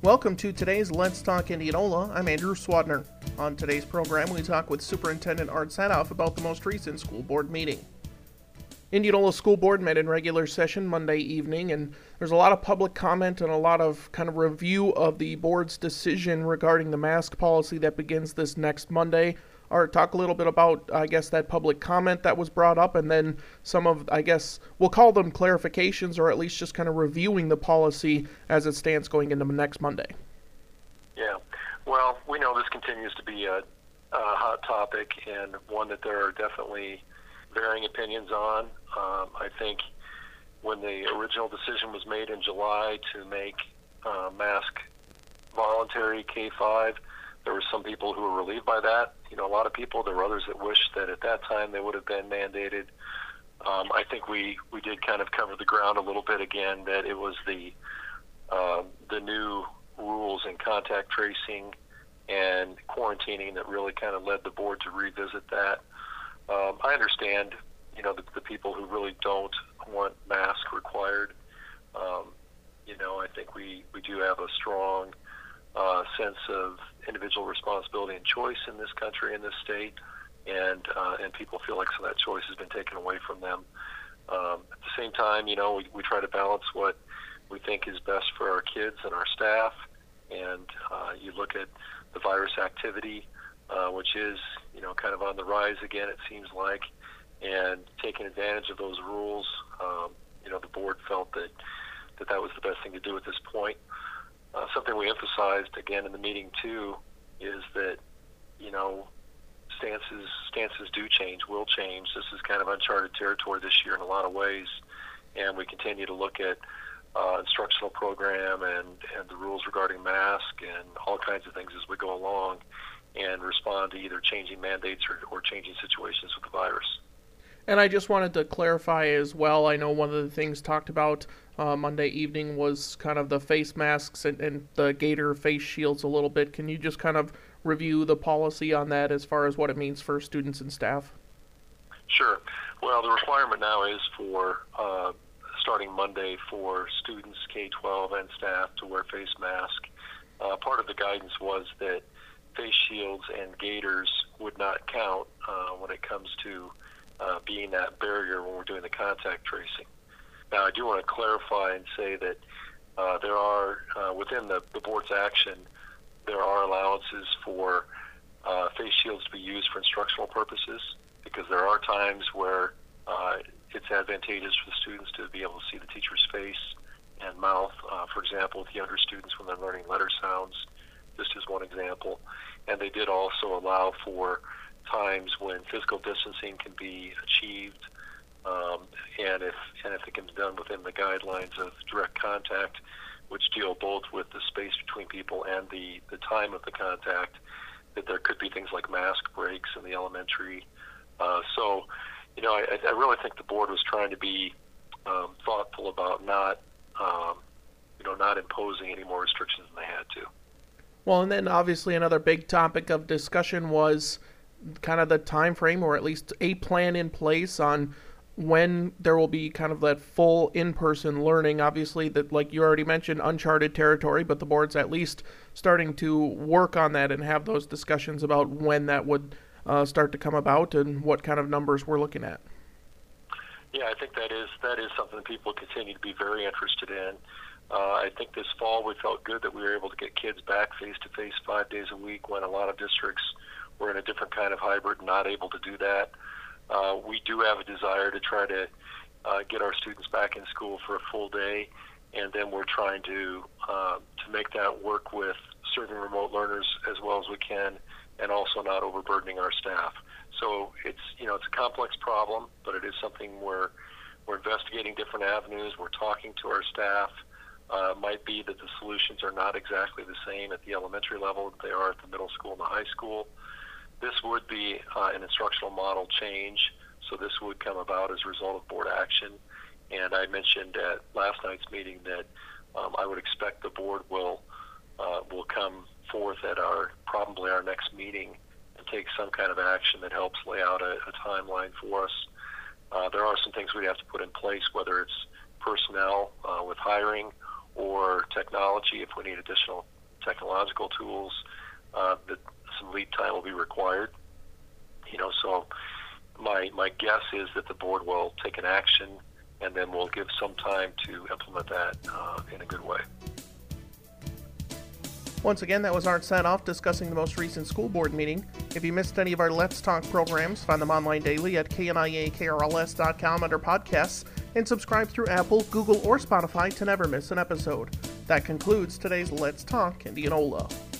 Welcome to today's Let's Talk Indianola. I'm Andrew Swadner. On today's program, we talk with Superintendent Art Sadoff about the most recent school board meeting. Indianola School Board met in regular session Monday evening, and there's a lot of public comment and a lot of kind of review of the board's decision regarding the mask policy that begins this next Monday. Art, talk a little bit about, that public comment that was brought up, and then some of, we'll call them clarifications, or at least just kind of reviewing the policy as it stands going into next Monday. Yeah, well, we know this continues to be a hot topic and one that there are definitely varying opinions on. I think when the original decision was made in July to make mask voluntary K-5, there were some people who were relieved by that. You know, a lot of people, there were others that wished that at that time they would have been mandated. I think we did kind of cover the ground a little bit again, that it was the new rules in contact tracing and quarantining that really kind of led the board to revisit that. I understand, the people who really don't want masks required. I think we do have a strong sense of individual responsibility and choice in this country, in this state, and people feel like some of that choice has been taken away from them. At the same time, we try to balance what we think is best for our kids and our staff, and you look at the virus activity, which is, kind of on the rise again, it seems like, and taking advantage of those rules. The board felt that was the best thing to do at this point. Something we emphasized again in the meeting too is that stances do change, will change. This is kind of uncharted territory this year in a lot of ways, and we continue to look at instructional program and the rules regarding mask and all kinds of things as we go along, and respond to either changing mandates or changing situations with the virus. And I just wanted to clarify as well, I know one of the things talked about Monday evening was kind of the face masks and the Gator face shields a little bit. Can you just kind of review the policy on that as far as what it means for students and staff? Sure. Well, the requirement now is for starting Monday for students K-12 and staff to wear face mask. Part of the guidance was that face shields and gaiters would not count when it comes to being that barrier when we're doing the contact tracing. Now, I do want to clarify and say that there are, within the board's action, there are allowances for face shields to be used for instructional purposes, because there are times where it's advantageous for the students to be able to see the teacher's face and mouth. For example, with younger students when they're learning letter sounds, just as one example. And they did also allow for times when physical distancing can be achieved, and if it can be done within the guidelines of direct contact, which deal both with the space between people and the time of the contact, that there could be things like mask breaks in the elementary. I really think the board was trying to be thoughtful about not imposing any more restrictions than they had to. Well, and then obviously another big topic of discussion was kind of the time frame, or at least a plan in place on when there will be kind of that full in-person learning. Obviously, that, like you already mentioned, uncharted territory, but the board's at least starting to work on that and have those discussions about when that would start to come about and what kind of numbers we're looking at. Yeah, I think that is something that people continue to be very interested in. I think this fall we felt good that we were able to get kids back face-to-face 5 days a week, when a lot of districts were in a different kind of hybrid, not able to do that. We do have a desire to try to get our students back in school for a full day, and then we're trying to make that work with serving remote learners as well as we can, and also not overburdening our staff. So it's a complex problem, but it is something we're investigating different avenues. We're talking to our staff. It might be that the solutions are not exactly the same at the elementary level that they are at the middle school and the high school. This would be an instructional model change, so this would come about as a result of board action. And I mentioned at last night's meeting that I would expect the board will come forth at probably our next meeting and take some kind of action that helps lay out a timeline for us. There are some things we have to put in place, whether it's personnel with hiring or technology, if we need additional technological tools, that some lead time will be required. So my guess is that the board will take an action, and then we'll give some time to implement that in a good way. Once again, that was Art Sadoff discussing the most recent school board meeting. If you missed any of our Let's Talk programs, find them online daily at kniakrls.com under podcasts, and subscribe through Apple, Google, or Spotify to never miss an episode. That concludes today's Let's Talk Indianola.